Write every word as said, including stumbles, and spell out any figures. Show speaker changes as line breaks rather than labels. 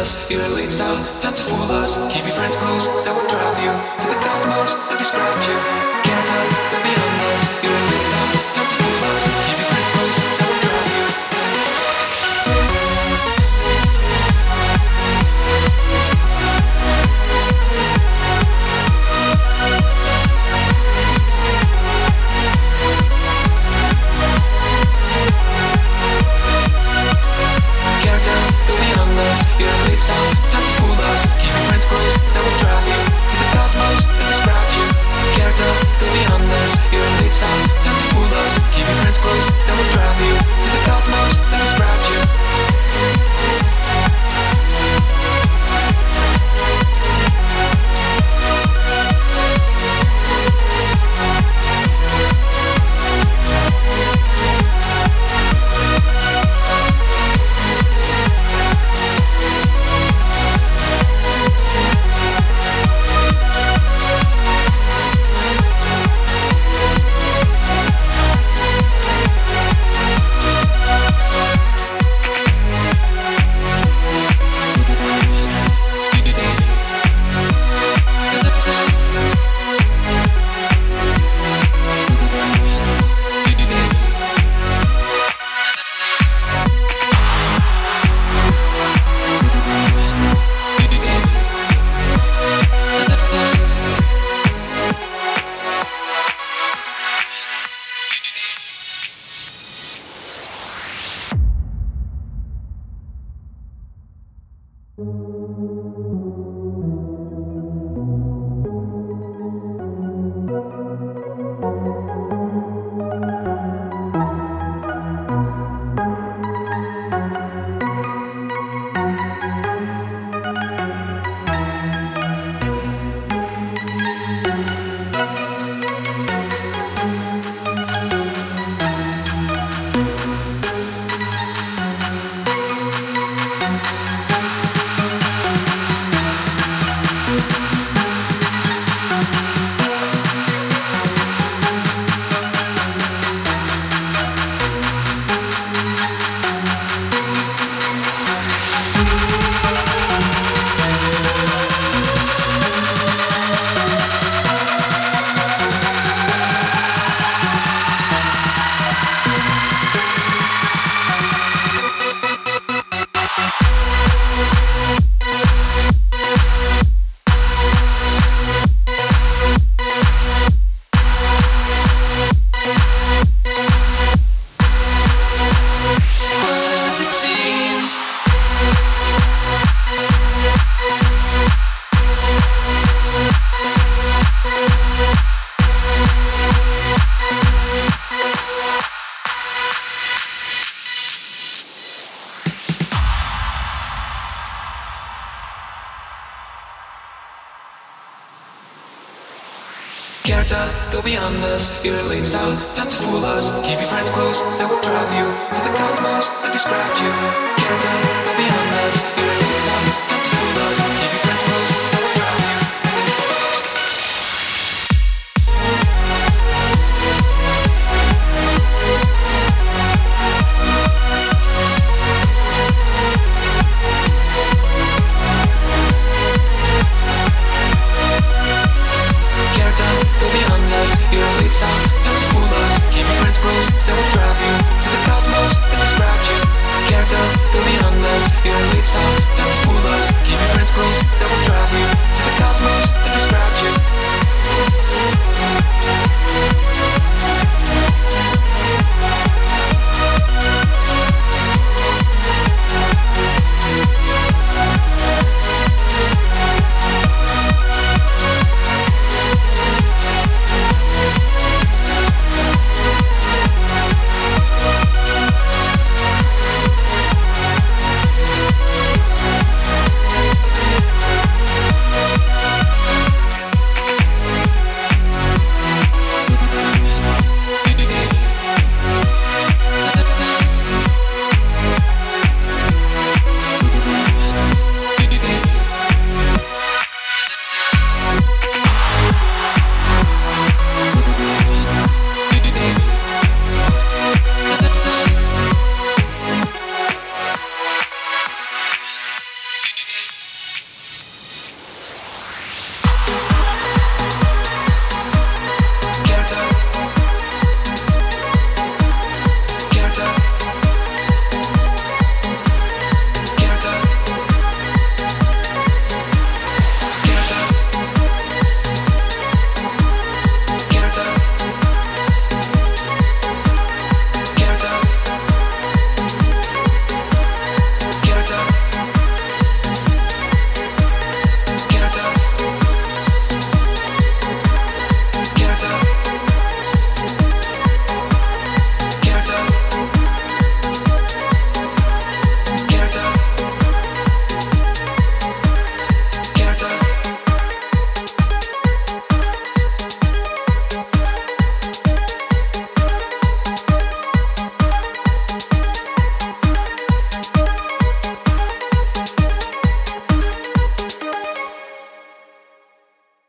us. You're a late sound, time to fool us. Keep your friends close, that will drive you to the cosmos that describes you. Can't tell, go beyond us. You're a late sound, time to fool us. Keep your friends close, that will drive you. You're a late sound, time to fool us. Keep your friends close, that will drive you to the cosmos that describes you. Can't tell, go beyond us. You're a late sound, time to fool us. Keep your friends close, that will drive you to the cosmos that describes you. Can't tell, go beyond us. You're a late sound, time to fool us. Keep your friends close, that will drive you to the cosmos that describes you. Can't tell, go beyond us. You're a late sound.